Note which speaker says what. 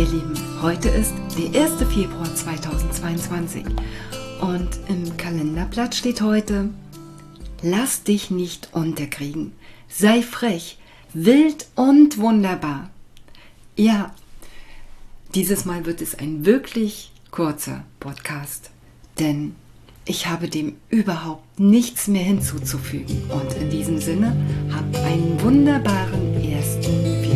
Speaker 1: Ihr Lieben, heute ist der 1. Februar 2022 und im Kalenderblatt steht heute: Lass dich nicht unterkriegen, sei frech, wild und wunderbar. Ja, dieses Mal wird es ein wirklich kurzer Podcast, denn ich habe dem überhaupt nichts mehr hinzuzufügen. Und in diesem Sinne, habt einen wunderbaren 1. Februar.